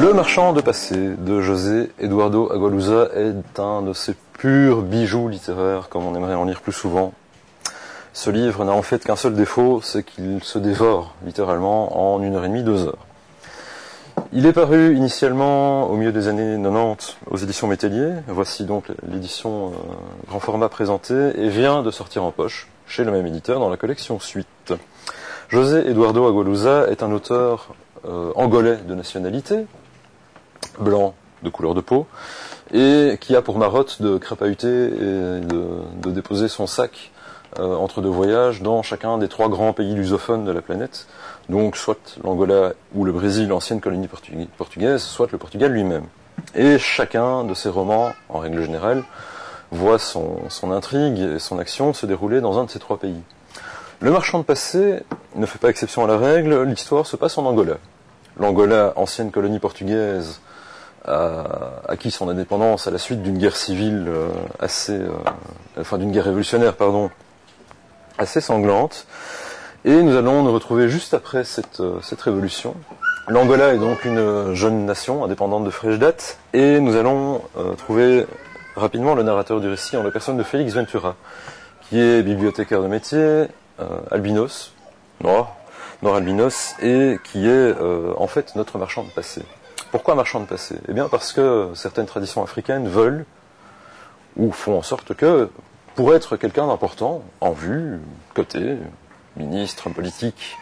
Le marchand de passé de José Eduardo Agualusa est un de ces purs bijoux littéraires comme on aimerait en lire plus souvent. Ce livre n'a en fait qu'un seul défaut, c'est qu'il se dévore littéralement en 1h30, 2 heures. Il est paru initialement au milieu des années 90 aux éditions Métellier. Voici donc l'édition grand format présentée et vient de sortir en poche chez le même éditeur dans la collection Suite. José Eduardo Agualusa est un auteur angolais de nationalité, blanc de couleur de peau, et qui a pour marotte de crapahuter et de déposer son sac entre deux voyages dans chacun des 3 grands pays lusophones de la planète, donc soit l'Angola ou le Brésil, ancienne colonie portugaise, soit le Portugal lui-même. Et chacun de ces romans, en règle générale, voit son intrigue et son action se dérouler dans un de ces 3 pays. Le marchand de passé ne fait pas exception à la règle, l'histoire se passe en Angola. L'Angola, ancienne colonie portugaise, a acquis son indépendance à la suite d'une guerre civile d'une guerre révolutionnaire, assez sanglante. Et nous allons nous retrouver juste après cette révolution. L'Angola est donc une jeune nation indépendante de fraîche date, et nous allons trouver rapidement le narrateur du récit en la personne de Félix Ventura, qui est bibliothécaire de métier, albinos, noir albinos, et qui est en fait notre marchand de passé. Pourquoi marchand de passé ? Eh bien parce que certaines traditions africaines veulent, ou font en sorte que, pour être quelqu'un d'important, en vue, coté, ministre, politique,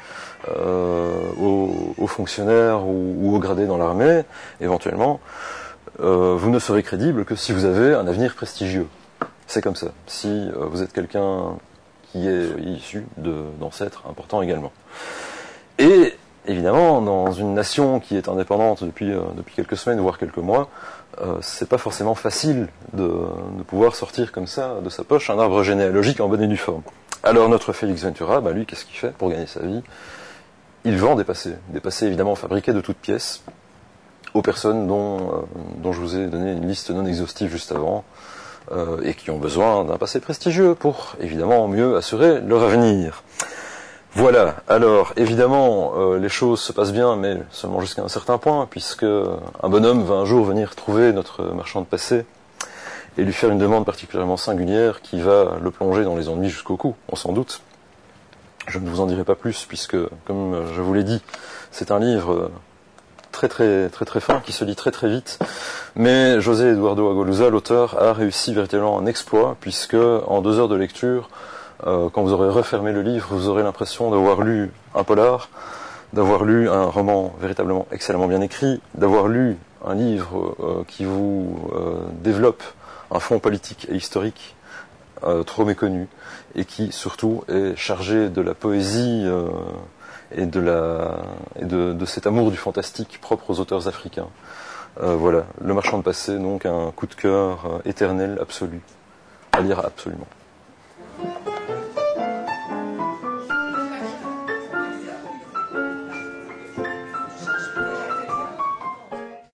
aux fonctionnaires ou aux gradés dans l'armée, éventuellement, vous ne serez crédible que si vous avez un avenir prestigieux. C'est comme ça. Si vous êtes quelqu'un qui est issu d'ancêtres importants également. Et évidemment, dans une nation qui est indépendante depuis quelques semaines, voire quelques mois, c'est pas forcément facile de pouvoir sortir comme ça de sa poche un arbre généalogique en bonne et due forme. Alors notre Félix Ventura, lui, qu'est-ce qu'il fait pour gagner sa vie ? Il vend des passés évidemment fabriqués de toutes pièces, aux personnes dont je vous ai donné une liste non exhaustive juste avant, et qui ont besoin d'un passé prestigieux pour évidemment mieux assurer leur avenir. Voilà, alors évidemment les choses se passent bien, mais seulement jusqu'à un certain point, puisque un bonhomme va un jour venir trouver notre marchand de passé et lui faire une demande particulièrement singulière qui va le plonger dans les ennuis jusqu'au cou, on s'en doute. Je ne vous en dirai pas plus, puisque, comme je vous l'ai dit, c'est un livre très fin, qui se lit très vite, mais José Eduardo Agualusa, l'auteur, a réussi véritablement un exploit, puisque en 2 heures de lecture, quand vous aurez refermé le livre, vous aurez l'impression d'avoir lu un polar, d'avoir lu un roman véritablement excellemment bien écrit, d'avoir lu un livre qui vous développe un fond politique et historique trop méconnu, et qui surtout est chargé de la poésie et de cet amour du fantastique propre aux auteurs africains. Voilà, Le marchand de passé, donc un coup de cœur éternel, absolu, à lire absolument.